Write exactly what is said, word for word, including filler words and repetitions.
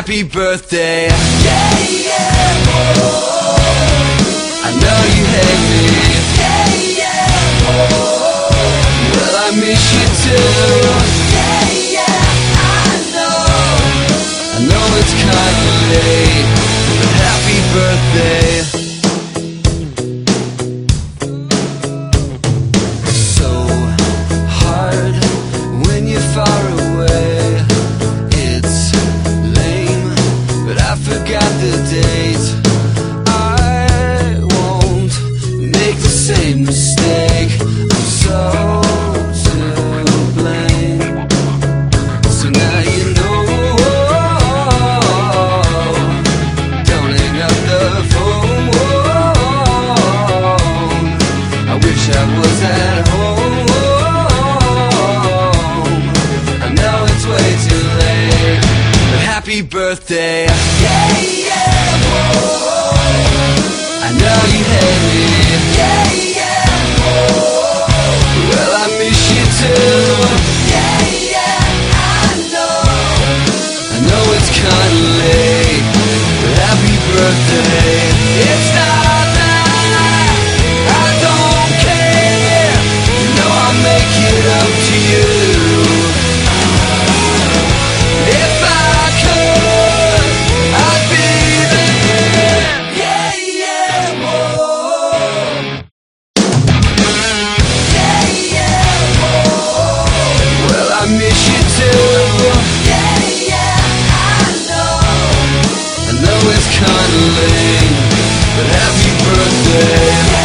happy birthday. Yeah, yeah, oh, I know you hate me. Yeah, yeah, oh, well I miss you too. Yeah, yeah, I know, I know it's kinda late, but happy birthday. So hard when you're far away. It's lame, but I forgot the date. I won't make the same mistake. I'm so to blame. So now you know. Don't hang up the phone. I wish I was at home. I know it's way too late, but happy birthday. Yeah, yeah, oh, I know you hate me. Yeah, yeah, oh, well I miss you too. Yeah, yeah, I know, I know it's kinda late, but happy birthday. It's not that I don't care, you know I'll make it up to you. If I could, I'd be there. Yeah, yeah, oh, yeah, yeah, oh, well I miss you too. Yeah, yeah, I know, I know it's kinda late, but happy birthday.